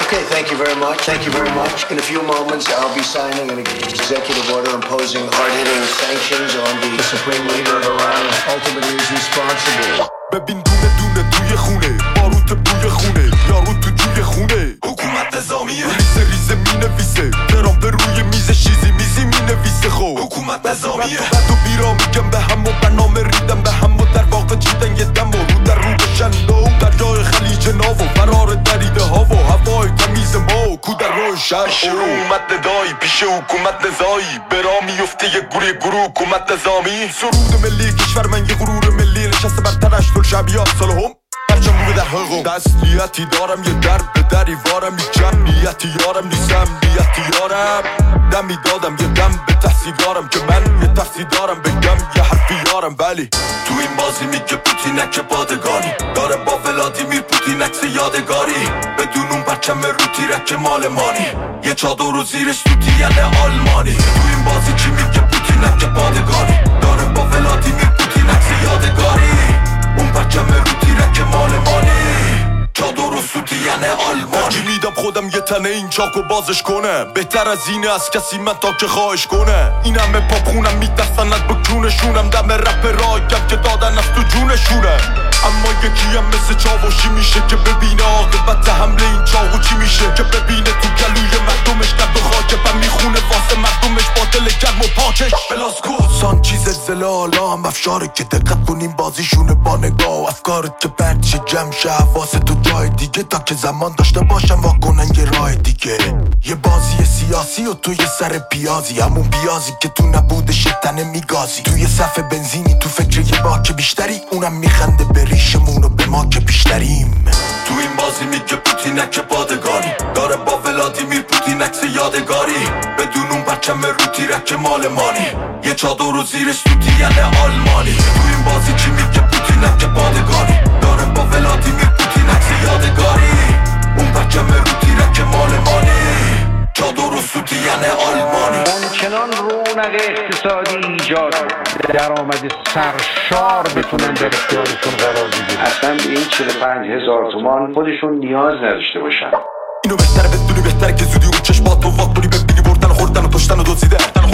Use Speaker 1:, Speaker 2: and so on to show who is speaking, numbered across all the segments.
Speaker 1: Okay, thank you very much. Thank you very much. In a few moments, I'll be signing an executive order imposing hard-hitting sanctions on the supreme leader of Iran. Ultimately, is responsible.
Speaker 2: ببین دونه دونه توی خونه باروت بوی خونه یارو تو جوی خونه حکومت نظامیه ریزه ریزه می نویسه درام به روی میز چیزی میزی می نویسه خب حکومت نظامیه بد و بیرا میگم به هم و برنامه ریدم به هم و در واقع چیدن یه دم و رو در رو بشن و در جای خلیج ناو و فرار دریده ها و هوای تمیز ما کو در روی شهر اومد ندایی پیش حکومت نظایی برا میفته یه گروه حکومت نظامی سرود ملی کشور من یه غرور ملی نشسته بر ترش شبیات سالهم هرچم رو به در حقم تسلیتی دارم یه در به دریوارم یه جمعیتی یارم نیستم نیتی یارم دمی دادم یه دم به تحصیل دارم که من یه تحصیل دارم بگم یه حرفی یارم ولی تو این بازی میگه پوتینک پادگانی داره با ولادیمیر پوتین عکس یادگاری بدون اون پرچم رو تیرک مالمانی یه چادر رو زیرش تو تیل آلمانی تو این بازی چی میگه پوتینک پادگانی داره با ولادیمیر پوتین عکس یادگاری اون پرچم رو تیرک مالمانی چادر و سوتین آلمانی چی میدم خودم یه تنه این چاکو بازش کنه بهتر از اینه از کسی من تا که خواهش کنه این همه پاپخونم میترسنت به جونشونم دم رپ رایم که دادن از تو جونشونه اما یکی هم مثل چاوشی میشه که ببینه عاقبت حمله این چاقو چی میشه که ببینه تو گلوی مردمش قد و خاکه و میخونه واسه مردمش با دل گرم و پاکش بلاسکو سان چیز زلالا هم افشاره که دقت کنیم بازیشونه با نگاه افکارت که پرد شه جمع شه حواست تو جای دیگه تا که زمان داشته باشم واکنن یه راه دیگه یه بازی سیاسی و توی سر پیازی همون پیازی که تو نبوده شتنه میگازی توی صف بنزینی تو فکر یه باک بیشتری اونم میخنده به ریشمون و به ما که بیشتریم تو این بازی میگه پوتینک پادگانی داره با ولادیمیر پوتین عکس یادگاری بدون اون پرچم رو تیرک مالمانی یه چادر رو زیرش تو تیل آلمانی تو این بازی چی میگه پوتینک پادگانی داره با ولادیمیر پوتین عکس یادگاری اون پرچم رو تیرک مالمانی چادر و سوتین آلمانی
Speaker 3: همچنان رونق اقتصادی ایجاد درآمد سرشار بتونن در اختیارشون قرار بگیرن اصلا به این 45,000 تومان خودشون نیاز نداشته باشن
Speaker 2: اینو بهتره بدونی بهتره که زودی اون چشمات رو واکنی ببینی بردن و خوردن و کشتن و دزدیدن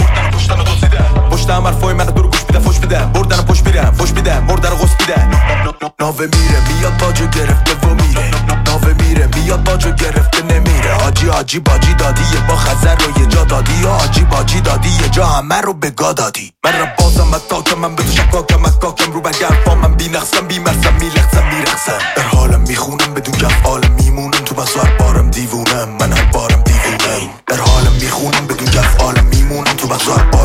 Speaker 2: پشت هم حرفای من رو گوش میدن فوش میدن بردن و پشت میرن فوش میدن مردن و غصب میدن ناوه میره میاد باجو گرفته و میره ناوه میره میاد باجو گرفته نمیره حاجی باجی دادی یه با خزر رو یه جا دادی یا حاجی باجی دادی یه جا همه رو بگا دادی من را بازم اتاکم من بدو شکاکم اکاکم رو برگرفام من بی نقصم بی مرسم میلخصم میرخصم در حالم میخونم بدون کف حالم میمونم تو بس هر بارم دیوونم من هر بارم دیوونم در حالم میخونم بدون کف حالم میمونم تو بس هر